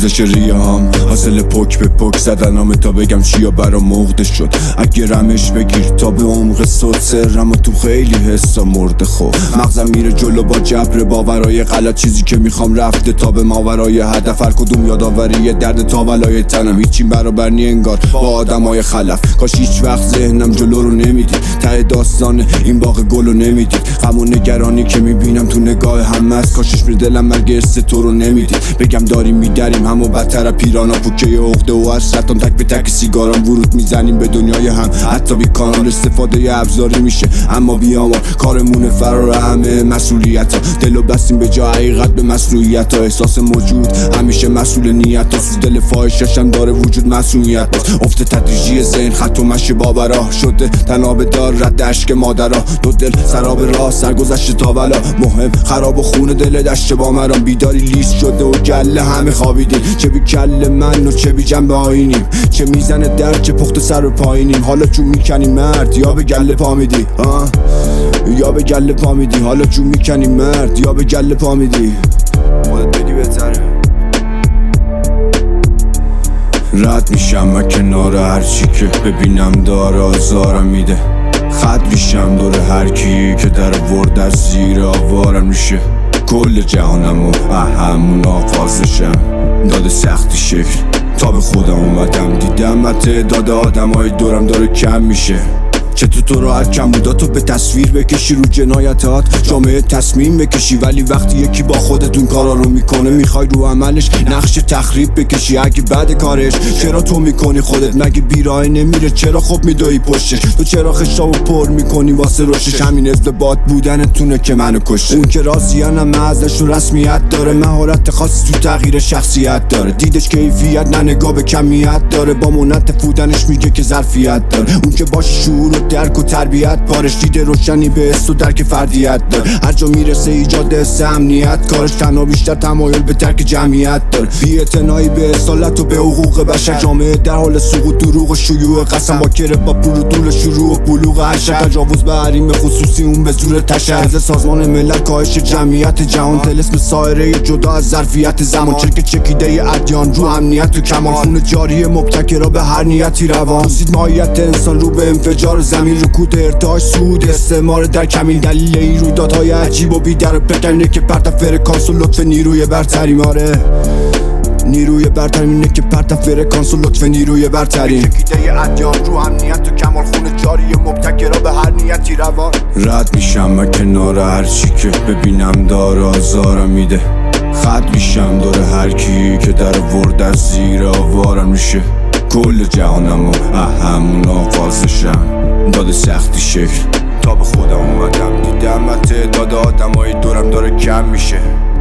سوزش ریه هم حاصل پک به پک زدنامه تا بگم چیا برا مغده شد. اگه رمش بگیر تا به عمق صد سرم و تو خیلی حسا مرده خب مغزم میره جلو با جبر باورای غلط. چیزی که میخوام رفته تا به ماورای هدف. هر کدوم یادآوری درد تا ولای تنم. هیچی برابر نی انگار با آدمای خلف. کاش هیچ وقت ذهنم جلو رو نمیدید. ته داستان این باغ گلو نمیدید. غم و نگرانی که میبینم تو نگاه همه است. کاشش می دلم مرگ تو رو نمیدید. بگم داریم میدریم همو بدتر پیرانا. پوکه عقده و حسرتام تک به تک سیگارم. ورود میزنیم به دنیای هم حتی بی کانال. استفاده ابزاری میشه اما بیامار. کارمونه فرار همه مسئولیت ها. دلو بستیم به جا حقیقت به مسئولیت ها. احساس موجود همیشه مسئول نیت ها. سوز دل فاحششم داره وجود مسئولیت باز. افت تدریجی ذهن خط و مشی باورا شده تناب دار رد عشق مادرها. دو دل سراب راه سرگذشت تا ولا مهم خراب و خون دل دشت با مرام. بیداری لیست شده و گله همه خوابیدیم. چه بی کل من و چه بی جنبه آینیم. چه میزنه در چه پخت سر و پایینیم. حالا چون میکنی مرد یا به گله پا میدی یا به گله پا میدی. حالا چون میکنی مرد یا به گله پا میدی. خودت بدی بهتره. رد میشم من کنار هرچی که ببینم داره آزارم میده. خط میشم دور هر کی که در ورد از زیر آوارم میشه. کل جهانم و همون آغازشم داده سختی شکل. تا به خودم اومدم دیدم تعداد آدمای دورم داره کم میشه. چطور تو راحت کمبوداتو به تصویر بکشی رو جنایتات جامعه تصمیم بکشی. ولی وقتی یکی با خودتون کارا رو میکنه میخوای رو عملش نقش تخریب بکشی. اگه بعد کارش چرا تو میکنی خودت مگه بیراه نمیره؟ چرا خب میدوی پشتش؟ تو چرا خشتاو پر میکنی واسه رشدش؟ همین اثبات بودنتونه که منو کشته. اون که راضیانم ازش و رسمیت داره. مهارت خاصی تو تغییر شخصیت داره. دیدش کیفیت نه نگاه به کمیت داره. با منت بودنش میگه که ظرفیت داره. اون که باشه شعور درک و تربیت بارش دیده روشنی به حس و درک فردیت داره. هر جا میرسه ایجاد حس امنیت کارش. تنها بیشتر تمایل به ترک جمعیت داره. بی‌اعتنایی به اصالت و به حقوق بشر. جامعه در حال سقوط دروغ و شیوع قسم با کره با پرودول شروع و بلوغ عشق. تجاوز به حریم خصوصی اون به زور تشر. سازمان ملل کاهش جمعیت جهان. طلسم سایره جدا از ظرفیت زمان. چکیده ادیان رو امنیت و کمال. خون جاری مبتکرا به هر نیتی روان. سید ماهیت انسان رو به انفجار زمین. رکود ارتعاش سود استعمار در کمین. دلیل این رویدادهای عجیب و بی‌در پکنه که پرت فرکانس و لطف نیروی برتری ماره. نیروی برتریم اینه که پرت فرکانس و لطف نیروی برتریم. چکیده ادیان رو امنیت و کمال. خون جاری مبتکرا به هر نیتی روان. رد میشم من کنار هرچی که ببینم داره آزارم میده. خط میشم دور هر کی که در ورد از زیر آوارم میشه. کل جهانم و همون آغازشم داده سختی شکل. تا به خودم اومدم دیدم تعداد آدمای دورم داره کم میشه.